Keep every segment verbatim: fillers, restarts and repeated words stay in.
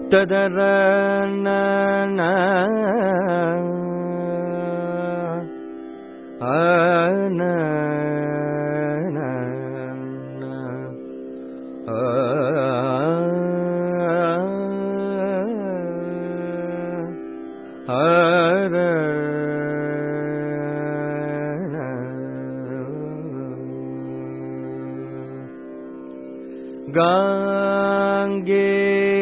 ததர ஆன காங்கேய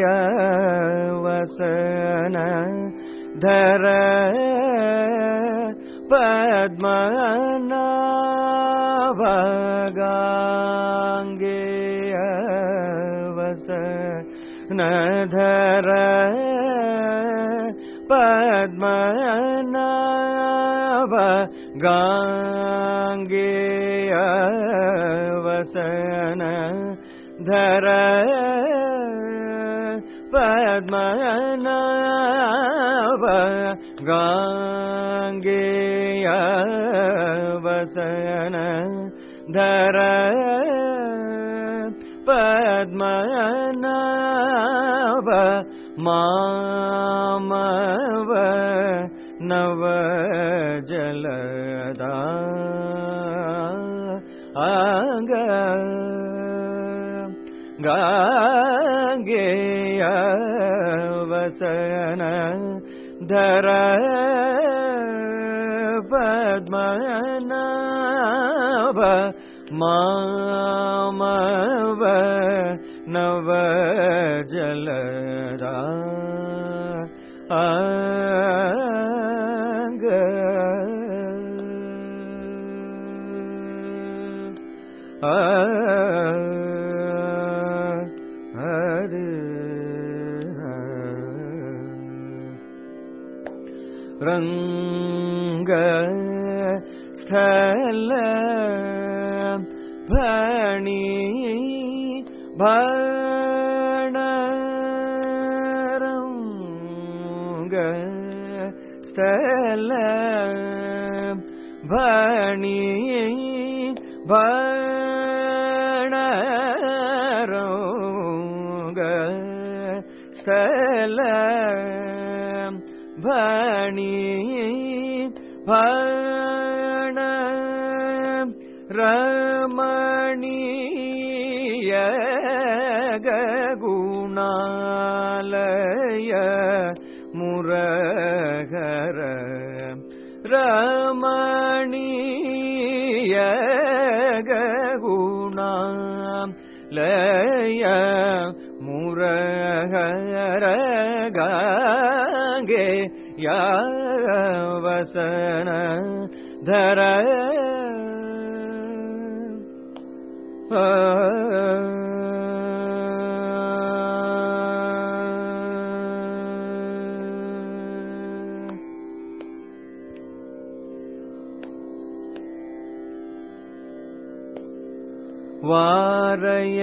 வசன தர பத்மநாப காங்கேய வசன தர பத்மநாப காங்கேய வசன தர பத்மநாப காங்கேய வசன தர பத்மநாப மாமவ நவ ஜலதா ஆங்க காங்கேய வசன தர பத்மநாப மாமவ நவ ஜலதா ஆங்க ஆ ரங்க ஸ்தல பணி பணரங்க ஸ்தல பணி பணரங்க ஸ்தல பணி பண ரமணீய குணாலய முரகர ரமணீய குணாலய முரகர காங்கே வசன தர வாரய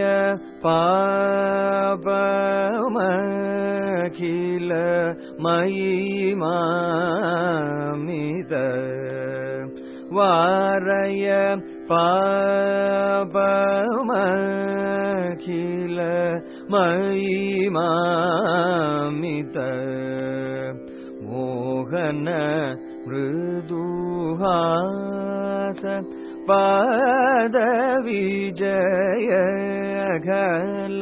பாபமகில மயிமாமித வாரய பாபமகில மயிமாமித மோகன மிருதுஹாச பாத விஜய கல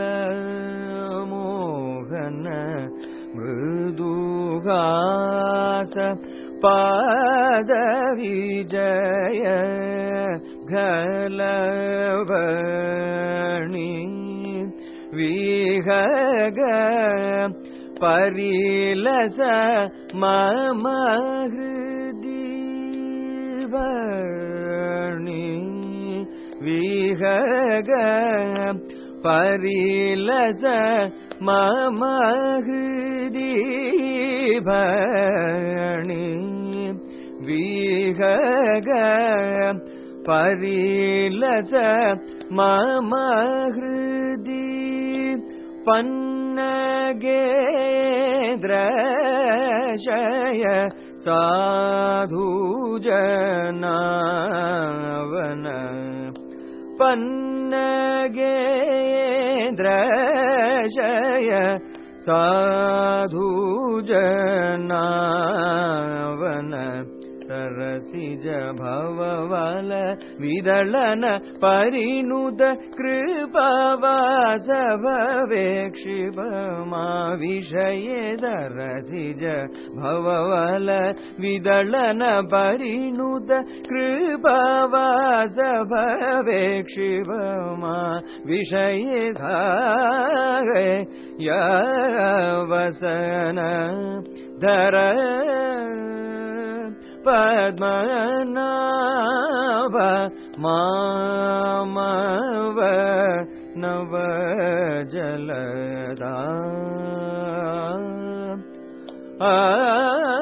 மோகன மிருதுஹாச பாத விஜய கலவணி விஹக பரிலச மம ஹ்ருதி வணி விஹக பரிலச மம ஹ்ருதி வணி விஹக பரிலச மம ஹ்ருதி பன்னகேந்திரஷய சாது ஜனாவன பன்னகேந்திரஷய साधु जनावन सरसिज भववल विदलन परिनुत कृपावासभवेक्षिपमा विषये दरसिज भववल विदलन परिनुत कृपावासभवेक्षिपमा विषये धारे यवसन धर पद्मनाभ मामव नव जलदा आ